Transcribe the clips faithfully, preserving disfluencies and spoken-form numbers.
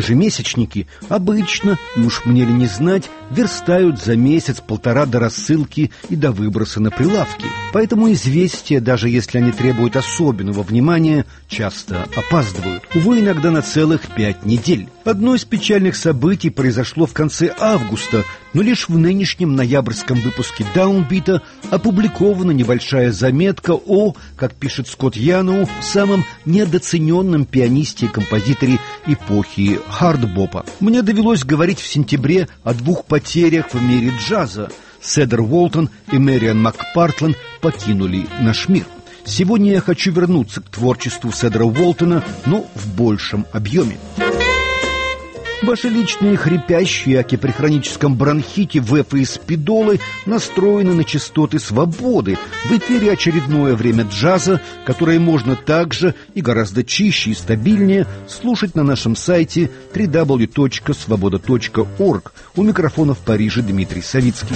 ежемесячники обычно, и уж мне ли не знать, верстают за месяц-полтора до рассылки и до выброса на прилавки. Поэтому известия, даже если они требуют особенного внимания, часто опаздывают. Увы, иногда на целых пять недель. Одно из печальных событий произошло в конце августа, но лишь в нынешнем ноябрьском выпуске Даунбита опубликована небольшая заметка о, как пишет Скотт Яноу, самом недооцененном пианисте и композиторе эпохи хардбопа. Мне довелось говорить в сентябре о двух потерях в мире джаза. Седер Уолтон и Мэриан МакПартлан покинули наш мир. Сегодня я хочу вернуться к творчеству Седера Уолтона, но в большем объеме. Ваши личные хрипящие, аки при хроническом бронхите, вэфы и спидолы настроены на частоты свободы. В эфире очередное время джаза, которое можно также и гораздо чище и стабильнее слушать на нашем сайте дабл ю дабл ю дабл ю точка свобода точка орг. У микрофона в Париже Дмитрий Савицкий.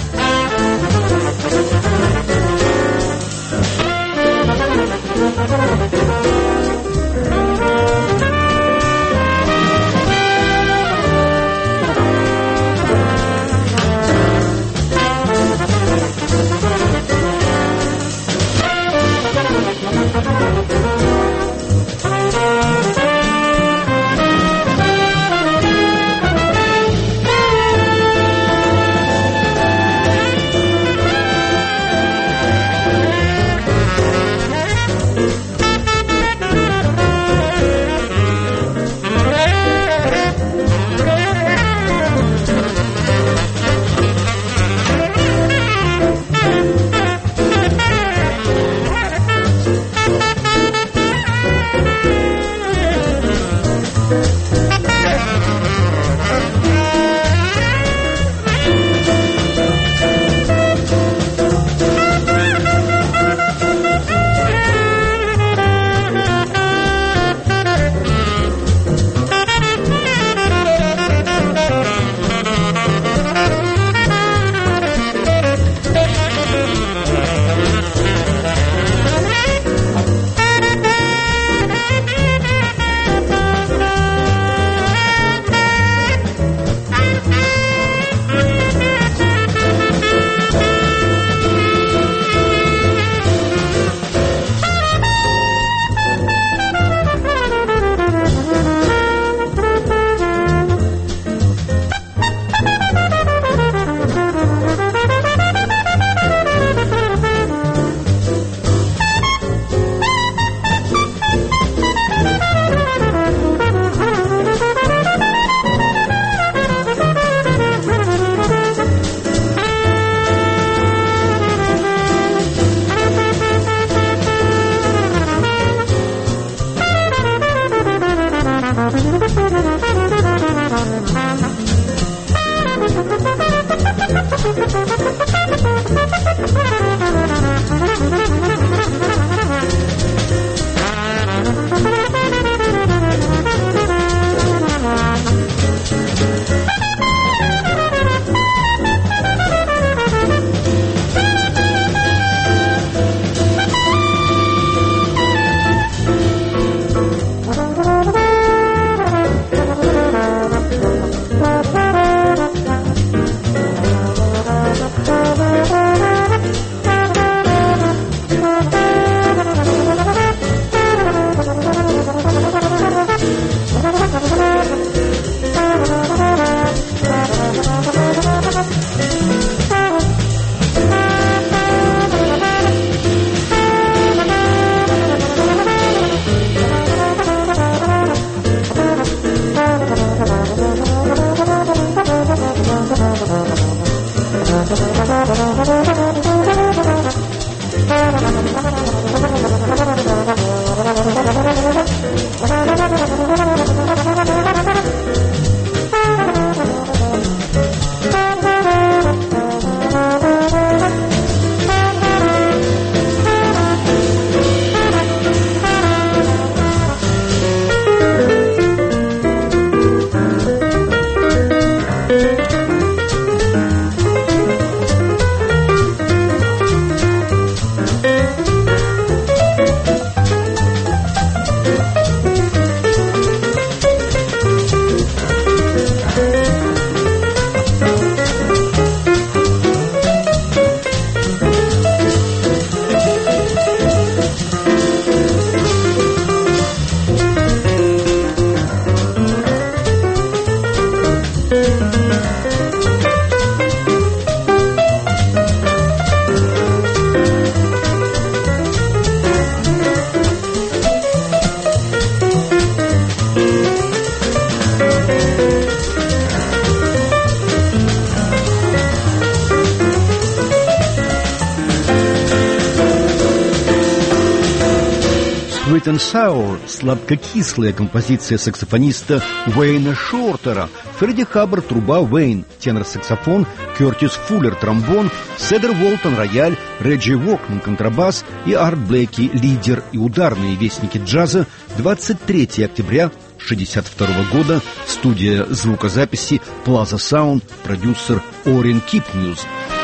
Sweet and Sour, сладко-кислая композиция саксофониста Уэйна Шортера, Фредди Хаббар — труба, Уэйн — тенор-саксофон, Кертис Фуллер — тромбон, Седер Уолтон — рояль, Реджи Вокман — контрабас и Арт Блейки — лидер и ударные вестники джаза. Двадцать третьего октября шестьдесят второго года, студия звукозаписи Plaza Sound, продюсер Орин Кипньюз.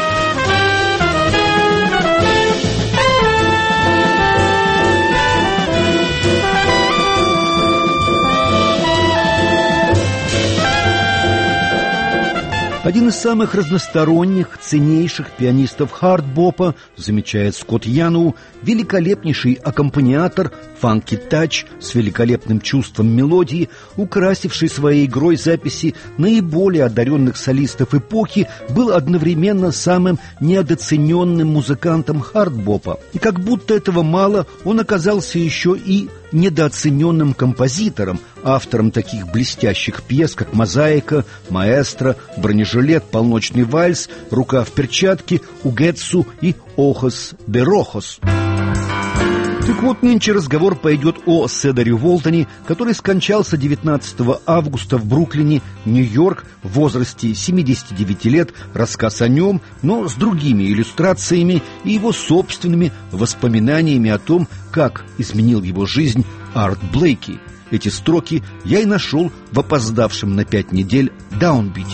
Один из самых разносторонних, ценнейших пианистов хард-бопа, замечает Скотт Яноу, великолепнейший аккомпаниатор, фанки-тач с великолепным чувством мелодии, украсивший своей игрой записи наиболее одаренных солистов эпохи, был одновременно самым недооцененным музыкантом хард-бопа. И как будто этого мало, он оказался еще и недооцененным композитором, автором таких блестящих пьес, как «Мозаика», «Маэстро», «Бронежилет», «Полночный вальс», «Рука в перчатке», «Угетсу» и «Охос де Рохос». Так вот, нынче разговор пойдет о Седере Уолтоне, который скончался девятнадцатого августа в Бруклине, Нью-Йорк, в возрасте семидесяти девяти лет. Рассказ о нем, но с другими иллюстрациями и его собственными воспоминаниями о том, как изменил его жизнь Арт Блейки. Эти строки я и нашел в опоздавшем на пять недель даунбите.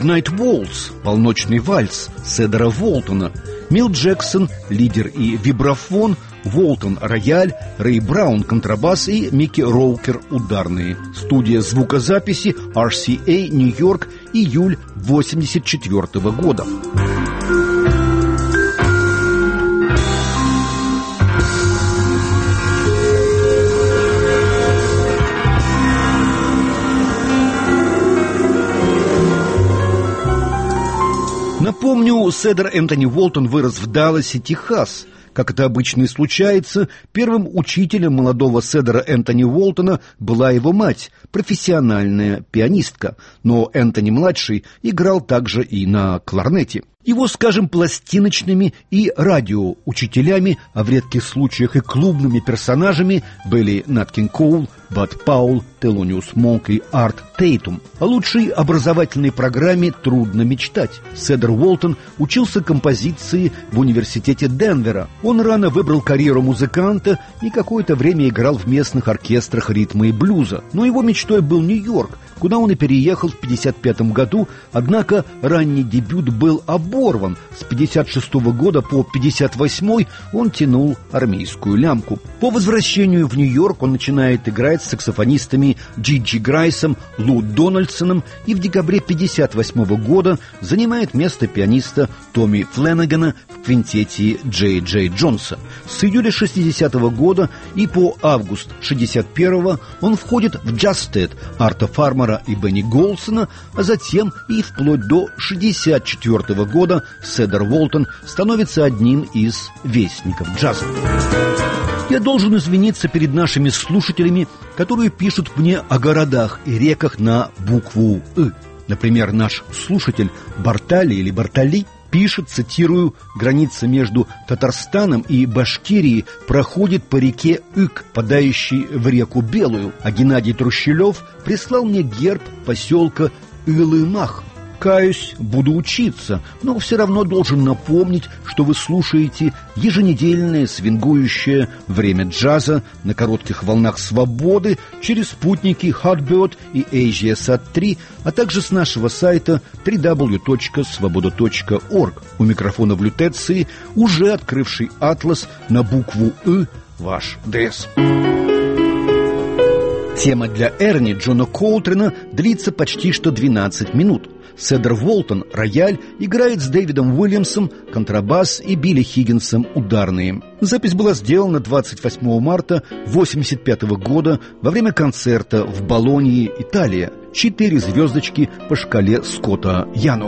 «Midnight Waltz» — «Полночный вальс» Седора Уолтона, Мил Джексон — лидер и вибрафон, Уолтон — рояль, Рэй Браун — контрабас и Микки Роукер — ударные. Студия звукозаписи ар си эй, Нью-Йорк, июль восемьдесят четвёртого года. Напомню, Седор Энтони Уолтон вырос в Далласе, Техас. Как это обычно и случается, первым учителем молодого Седора Энтони Уолтона была его мать, профессиональная пианистка. Но Энтони-младший играл также и на кларнете. Его, скажем, пластиночными и радиоучителями, а в редких случаях и клубными персонажами были Нат Кинг Коул, Бад Паул, Телониус Монк и Арт Тейтум. О лучшей образовательной программе трудно мечтать. Седор Уолтон учился композиции в университете Денвера. Он рано выбрал карьеру музыканта и какое-то время играл в местных оркестрах ритма и блюза. Но его мечтой был Нью-Йорк, куда он и переехал в пятьдесят пятом году, однако ранний дебют был оборван. С пятьдесят шестого года по пятьдесят восьмой он тянул армейскую лямку. По возвращению в Нью-Йорк он начинает играть с саксофонистами Джи Джи Грайсом, Лу Дональдсоном и в декабре пятьдесят восьмого года занимает место пианиста Томми Фленнегана в квинтете Джей Джей Джонса. С июля шестидесятого года и по август шестьдесят первого он входит в джаз-тет Арта Фармера и Бенни Голсона, а затем и вплоть до шестьдесят четвёртого года Седор Уолтон становится одним из вестников джаза. Я должен извиниться перед нашими слушателями, которые пишут мне о городах и реках на букву «ы». Например, наш слушатель Бартали или Бартали пишет, цитирую, «Граница между Татарстаном и Башкирией проходит по реке Ык, впадающей в реку Белую, а Геннадий Трущелев прислал мне герб поселка Илымах. Каюсь, буду учиться, но все равно должен напомнить, что вы слушаете еженедельное свингующее время джаза на коротких волнах свободы через спутники Hotbird и AsiaSat три, а также с нашего сайта дабл ю дабл ю дабл ю точка свобода точка орг. У микрофона в лютеции уже открывший атлас на букву «ы» ваш ДС. Тема для Эрни Джона Колтрена длится почти что двенадцать минут. Седор Уолтон, рояль, играет с Дэвидом Уильямсом, контрабас и Билли Хиггинсом, ударные. Запись была сделана двадцать восьмого марта восемьдесят пятого года во время концерта в Болонье, Италия. Четыре звездочки по шкале Скотта Яну.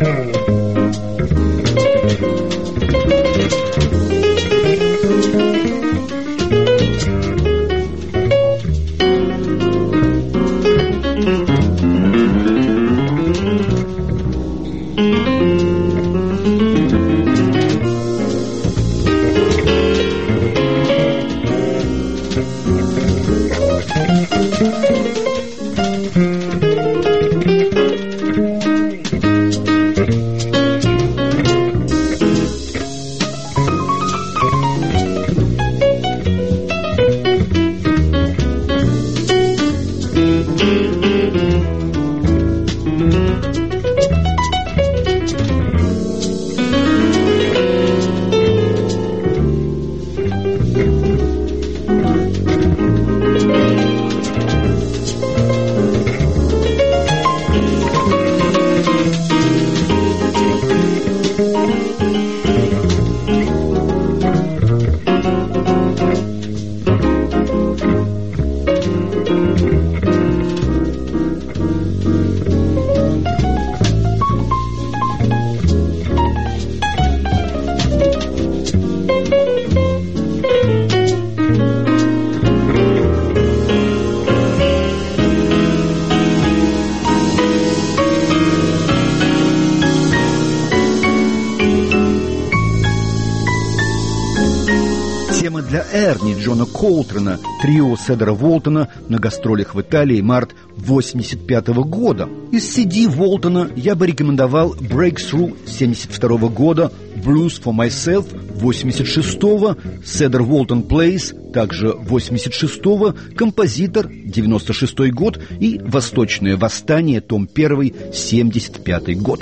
Тема для Эрни Джона Колтрана, трио Седера Волтона на гастролях в Италии, март восемьдесят пятого года. Из си ди Волтона я бы рекомендовал Breakthrough семьдесят второго года, Blues for Myself восемьдесят шестого, Cedar Walton Plays также восемьдесят шестого, Композитор девяносто шестой год и Восточное восстание, том один семьдесят пятый год.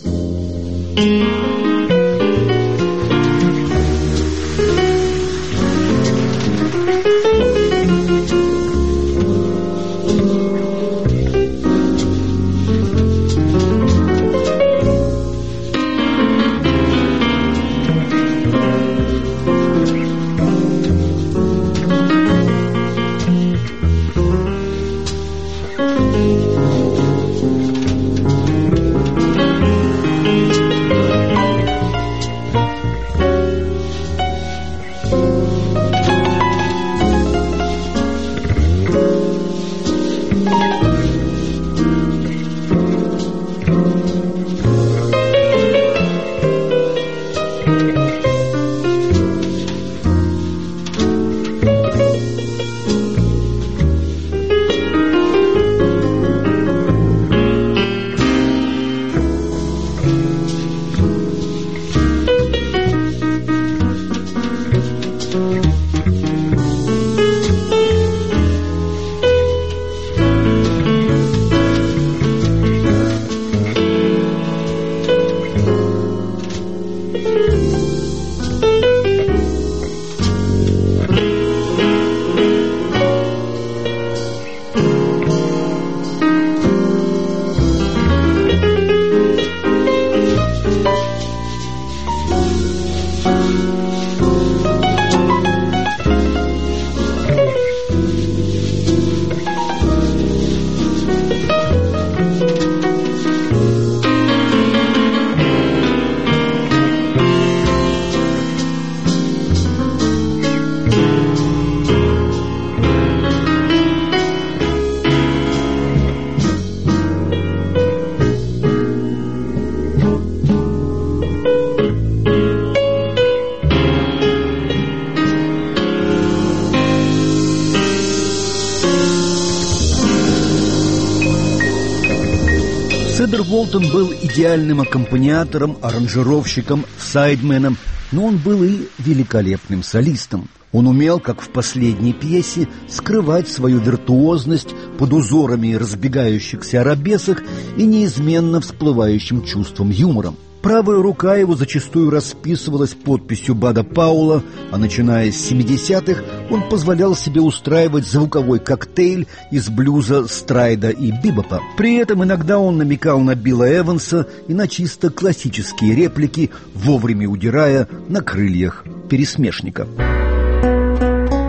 Седер Волтон был идеальным аккомпаниатором, аранжировщиком, сайдменом, но он был и великолепным солистом. Он умел, как в последней пьесе, скрывать свою виртуозность под узорами разбегающихся арабесок и неизменно всплывающим чувством юмором. Правая рука его зачастую расписывалась подписью Бада Паула, а начиная с семидесятых он позволял себе устраивать звуковой коктейль из блюза, страйда и бибопа. При этом иногда он намекал на Билла Эванса и на чисто классические реплики, вовремя удирая на крыльях пересмешника.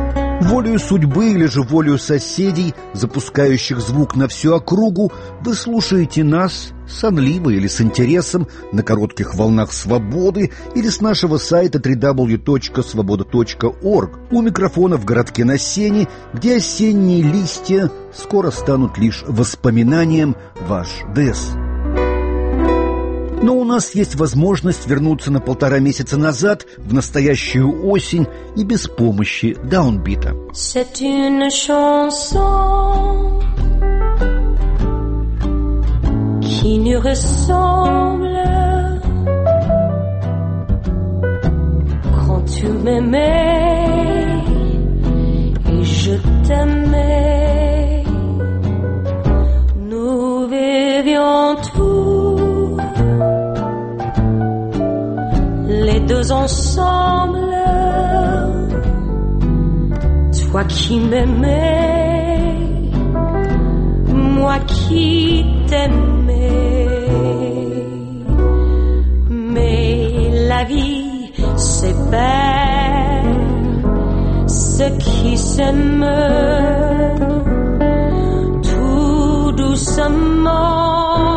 Волею судьбы или же волею соседей, запускающих звук на всю округу, вы слушаете нас сонливо или с интересом на коротких волнах свободы или с нашего сайта дабл ю дабл ю дабл ю точка свобода точка орг. У микрофона в городке на Сене, где осенние листья скоро станут лишь воспоминанием, ваш Дэс. Но у нас есть возможность вернуться на полтора месяца назад, в настоящую осень, и без помощи даунбита. C'est une chanson qui nous ressemble quand tu m'aimais et je t'aimais. Nous vivions tous les deux ensemble, toi qui m'aimais, moi qui t'aimais. Mais la vie c'est belle, ceux qui s'aiment tout doucement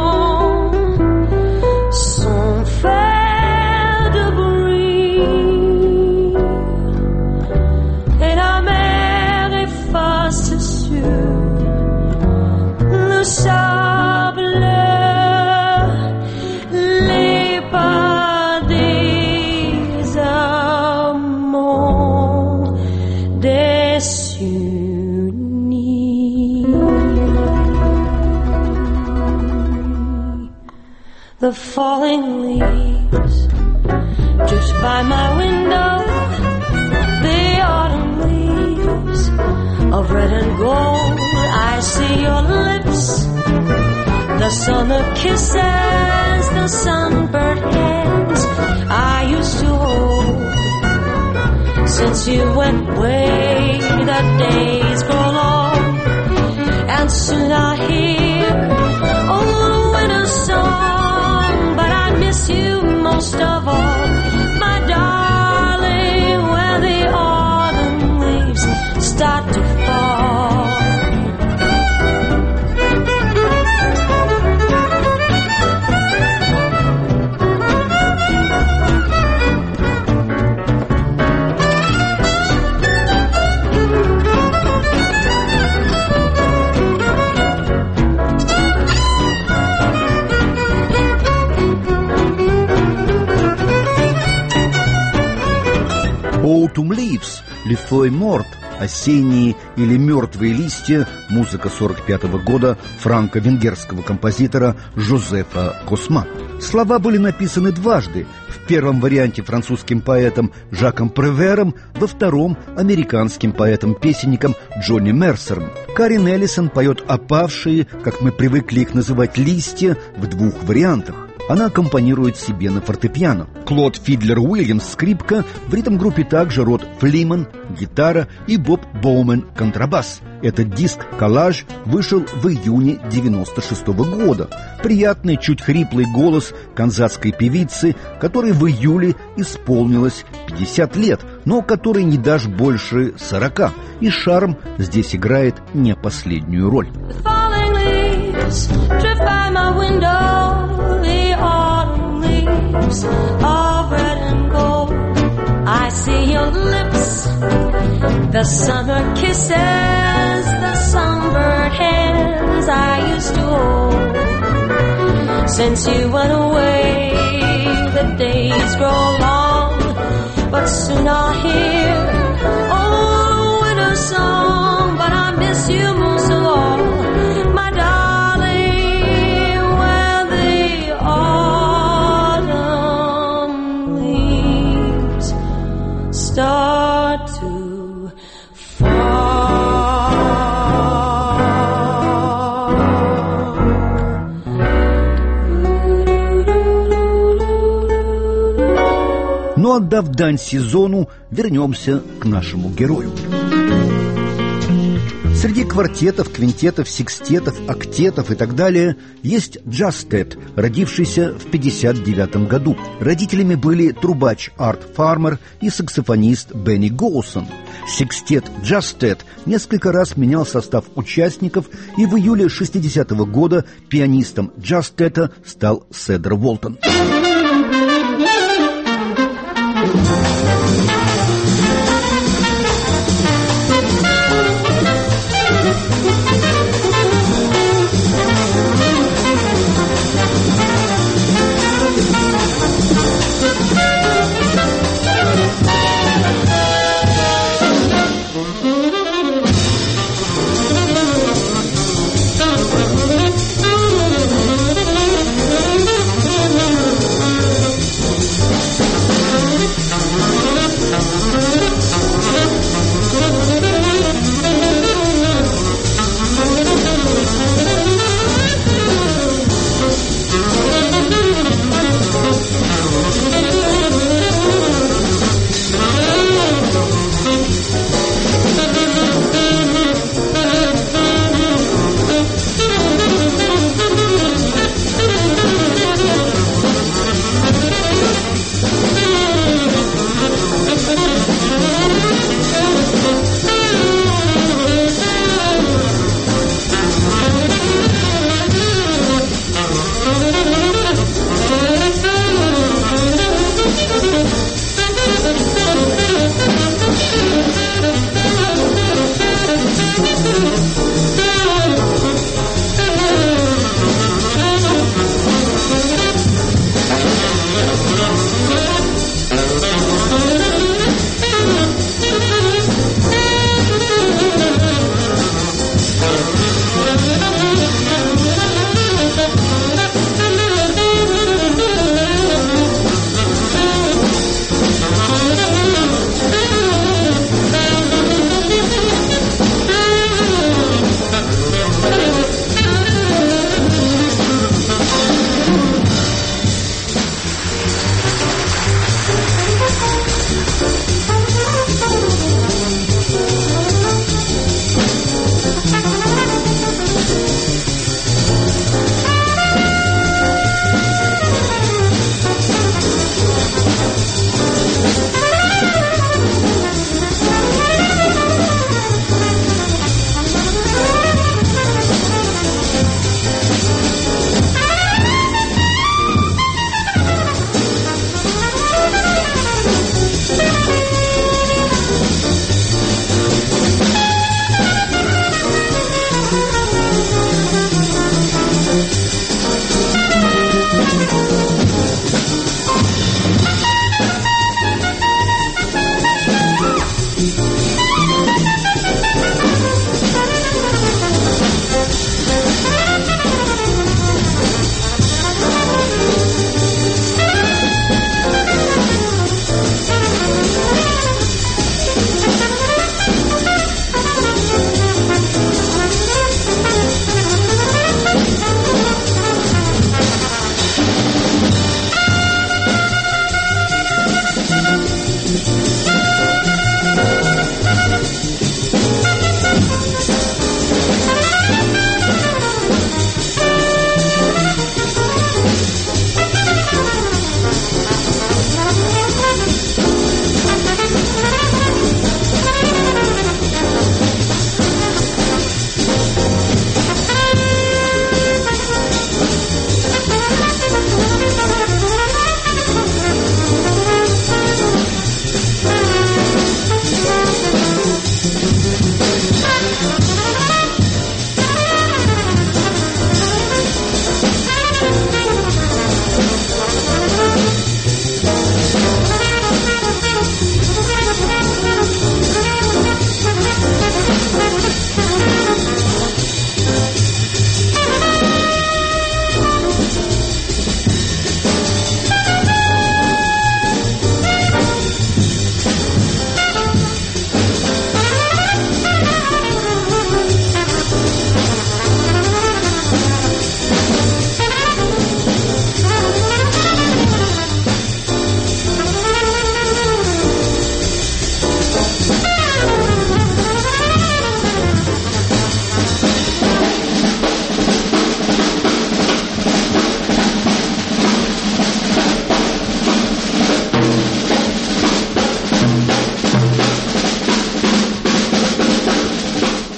sont faits de bruit, et la mer efface sur le sable les pas des amants désunis. The falling leaves drift by my window, the autumn leaves of red and gold. I see your lips, the summer kisses, the sunburned hands I used to hold. Since you went away, the days grow long, and soon I'll hear old winter song. But I miss you most of all, my darling, when the autumn leaves start to fall. Autumn Leaves, Les Feuilles Mortes, осенние или мертвые листья, музыка сорок пятого года франко-венгерского композитора Жозефа Косма. Слова были написаны дважды. В первом варианте французским поэтом Жаком Превером, во втором американским поэтом-песенником Джонни Мерсером. Карин Эллисон поет опавшие, как мы привыкли их называть, листья в двух вариантах. Она аккомпанирует себе на фортепиано. Клод Фидлер-Уильямс — скрипка, в ритм-группе также Род Флиман — гитара и Боб Боумен — контрабас. Этот диск-коллаж вышел в июне девяносто шестого года. Приятный, чуть хриплый голос канзасской певицы, которой в июле исполнилось пятьдесят лет, но которой не дашь больше сорока. И шарм здесь играет не последнюю роль. Of red and gold, I see your lips, the summer kisses, the sunburned hands I used to hold. Since you went away, the days grow long, but soon I'll hear oh winter song. But I miss you most of all, my darling, when the autumn leaves start to fall. Но отдав дань сезону, вернемся к нашему герою. Среди квартетов, квинтетов, секстетов, октетов и так далее есть джастет, родившийся в пятьдесят девятом году. Родителями были трубач Арт Фармер и саксофонист Бенни Гоусон. Секстет джастет несколько раз менял состав участников, и в июле шестидесятого года пианистом джастета стал Седер Уолтон.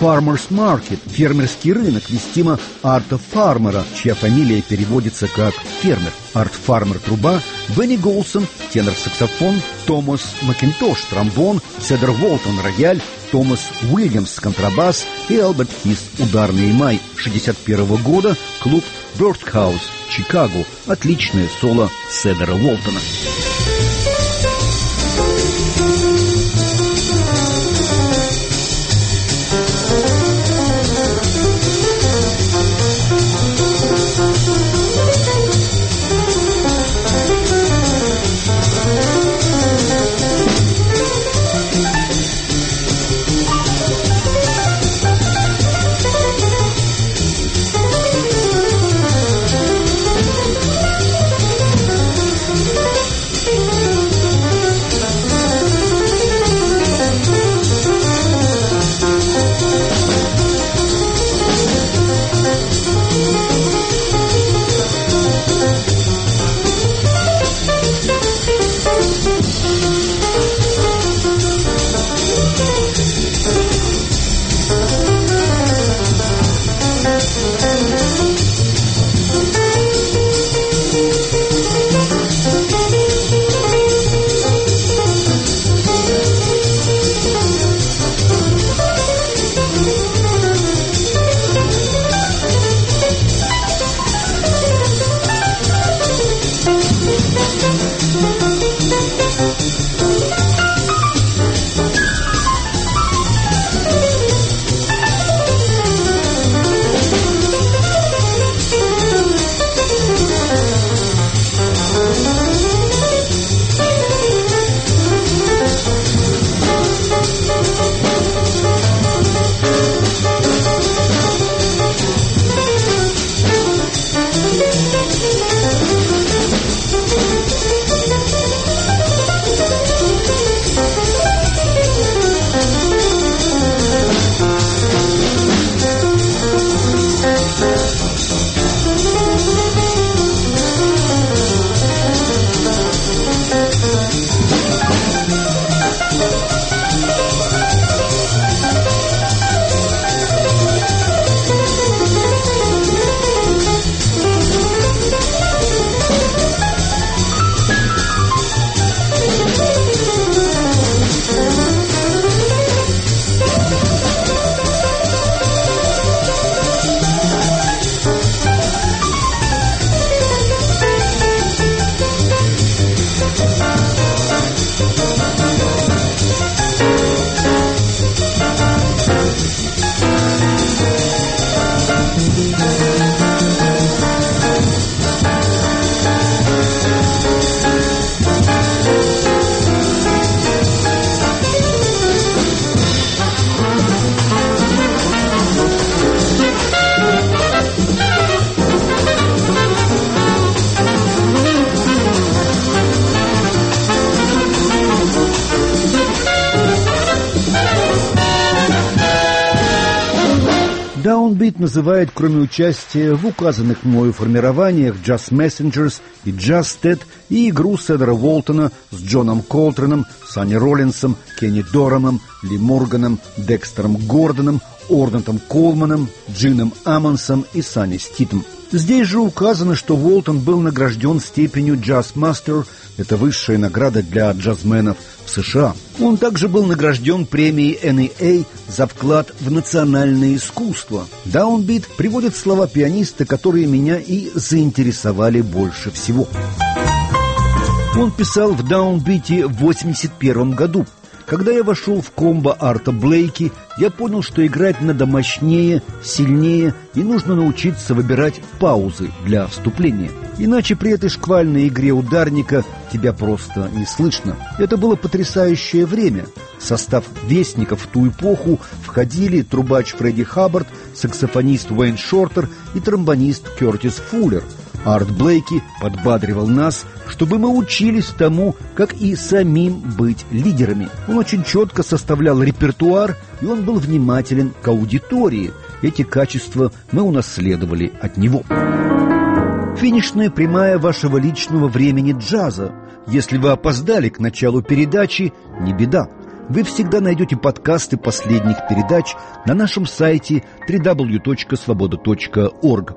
Farmer's Market, фермерский рынок, вестимо Арта Фармера, чья фамилия переводится как «фермер». Арт Фармер – труба, Бенни Голсон – тенор-саксофон, Томас Макинтош – тромбон, Седер Волтон – рояль, Томас Уильямс – контрабас и Альберт Хис – ударный. Май шестьдесят первого года, клуб Birdhouse, Чикаго. Отличное соло Седера Волтона. Downbeat называет, кроме участия в указанных мною формированиях Jazz Messengers и Jazz Ted, и игру Седера Волтона с Джоном Колтреном, Санни Роллинсом, Кенни Дорамом, Ли Морганом, Декстером Гордоном, Орнатом Колманом, Джином Аммонсом и Санни Ститом. Здесь же указано, что Волтон был награжден степенью Jazz Master, это высшая награда для джазменов в США. Он также был награжден премией эн и эй за вклад в национальное искусство. Downbeat приводит слова пианиста, которые меня и заинтересовали больше всего. Он писал в Downbeat в восемьдесят первом году. Когда я вошел в комбо Арта Блейки, я понял, что играть надо мощнее, сильнее, и нужно научиться выбирать паузы для вступления. Иначе при этой шквальной игре ударника тебя просто не слышно. Это было потрясающее время. В состав «Вестников» в ту эпоху входили трубач Фредди Хаббард, саксофонист Уэйн Шортер и тромбонист Кертис Фуллер. Арт Блейки подбадривал нас, чтобы мы учились тому, как и самим быть лидерами. Он очень четко составлял репертуар, и он был внимателен к аудитории. Эти качества мы унаследовали от него. Финишная прямая вашего личного времени джаза. Если вы опоздали к началу передачи, не беда. Вы всегда найдете подкасты последних передач на нашем сайте дабл ю дабл ю дабл ю точка свобода точка орг.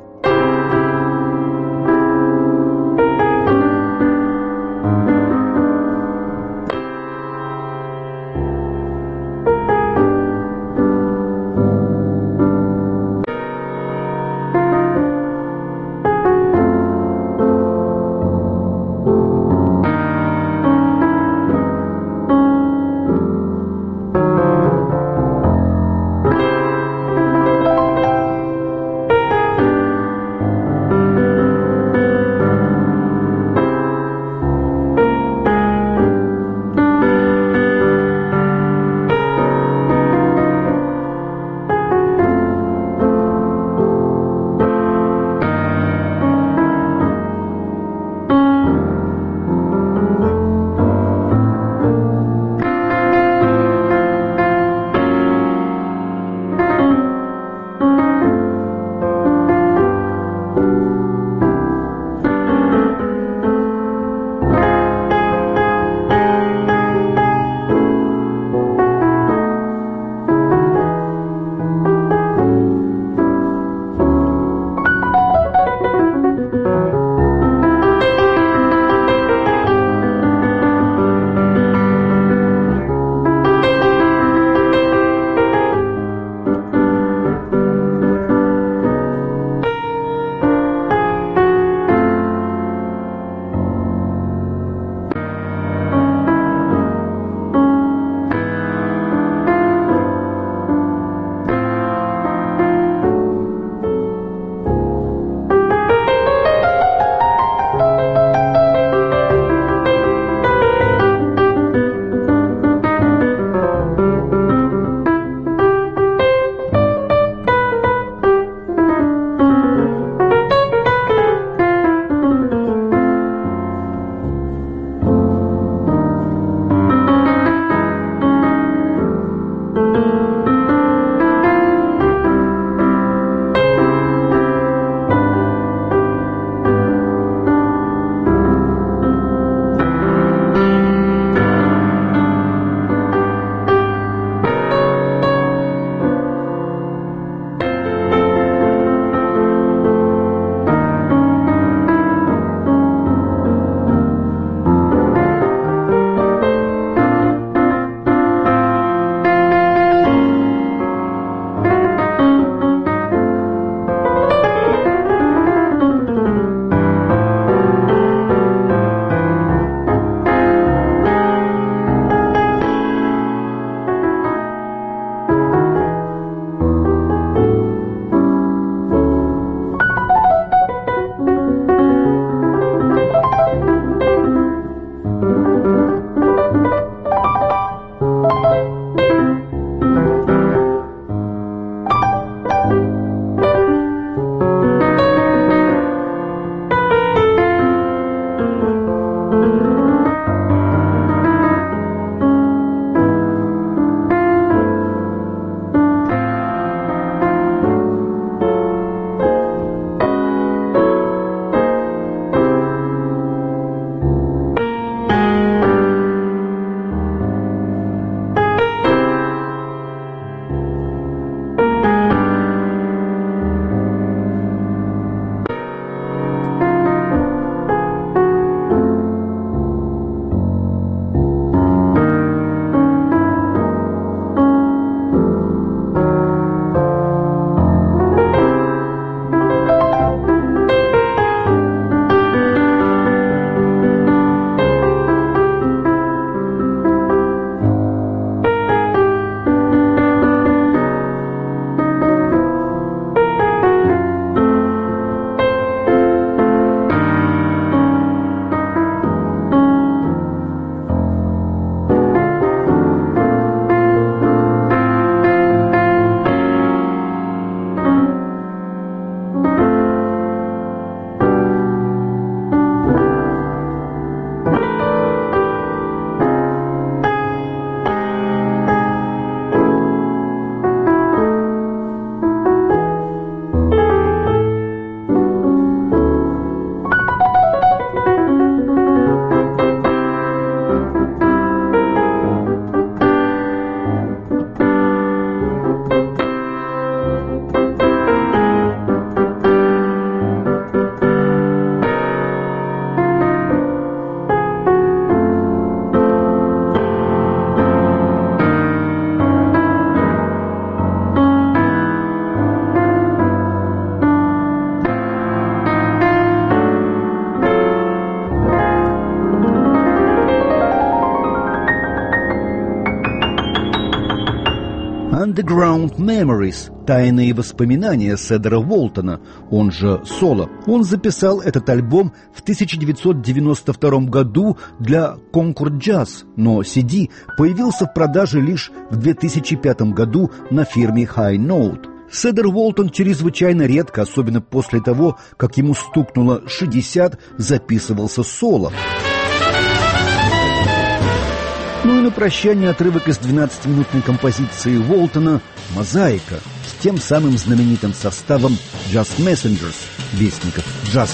Underground Memories – тайные воспоминания Седера Уолтона, он же Соло. Он записал этот альбом в тысяча девятьсот девяносто втором году для Concord Jazz, но си ди появился в продаже лишь в две тысячи пятом году на фирме High Note. Седер Уолтон чрезвычайно редко, особенно после того, как ему стукнуло шестьдесят, записывался соло. Ну и на прощание отрывок из двенадцатиминутной композиции Уолтона «Мозаика» с тем самым знаменитым составом Jazz Messengers, вестников джаза.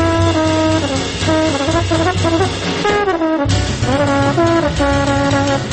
Thank you.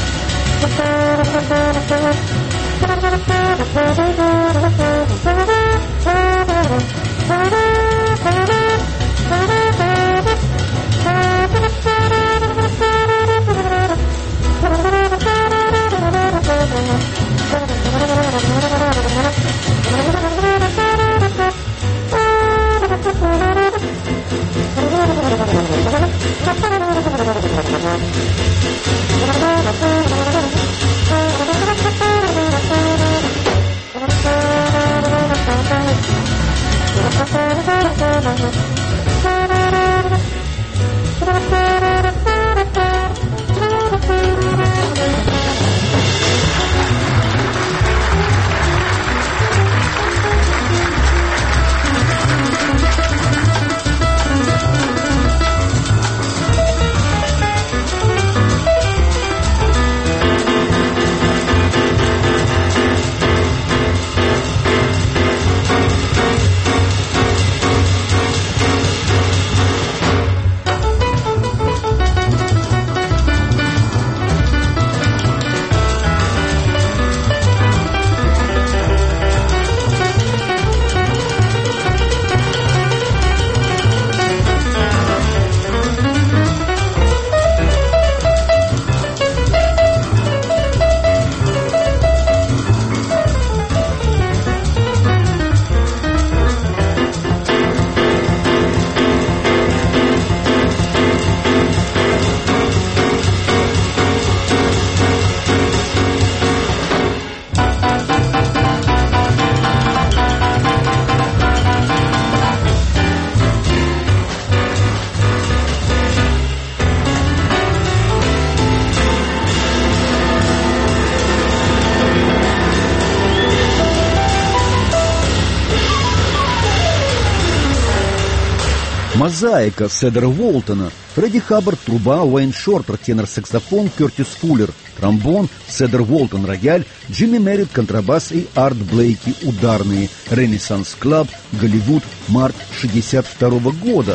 Мозаика Седера Уолтона, Фредди Хаббард, труба, Уэйн Шортер, тенор-саксофон, Кертис Фуллер, тромбон, Седер Уолтон, рояль, Джимми Меррит, контрабас и Арт Блейки, ударные, Ренессанс Клаб, Голливуд, март шестьдесят второго года.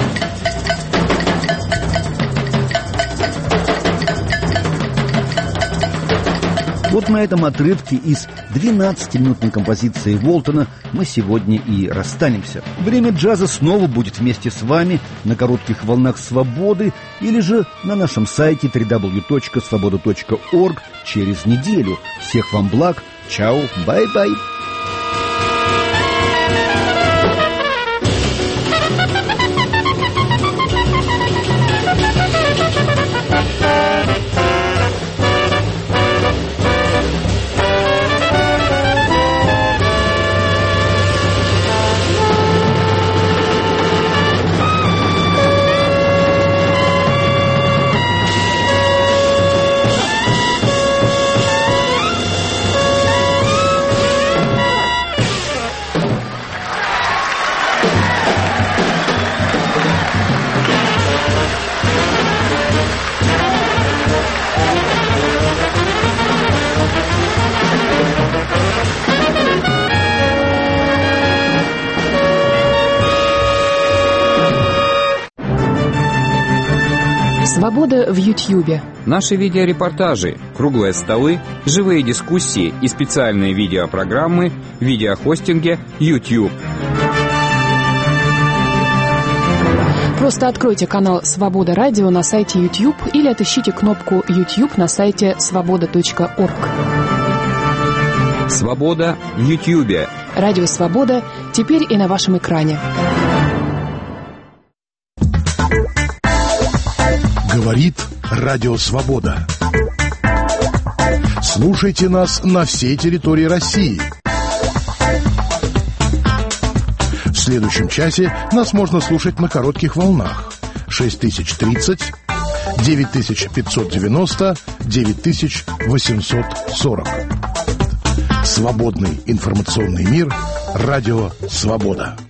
Вот на этом отрывке из двенадцатиминутной композиции Уолтона мы сегодня и расстанемся. Время джаза снова будет вместе с вами на коротких волнах свободы или же на нашем сайте дабл ю дабл ю дабл ю точка свобода точка орг через неделю. Всех вам благ. Чао. Бай-бай. Свобода в Ютьюбе. Наши видеорепортажи, круглые столы, живые дискуссии и специальные видеопрограммы в видеохостинге YouTube. Просто откройте канал «Свобода Радио» на сайте YouTube или отыщите кнопку YouTube на сайте свобода точка орг. Свобода в Ютьюбе. Радио «Свобода» теперь и на вашем экране. Говорит Радио Свобода. Слушайте нас на всей территории России. В следующем часе нас можно слушать на коротких волнах шесть тысяч тридцать, девять тысяч пятьсот девяносто, девять тысяч восемьсот сорок. Свободный информационный мир. Радио Свобода.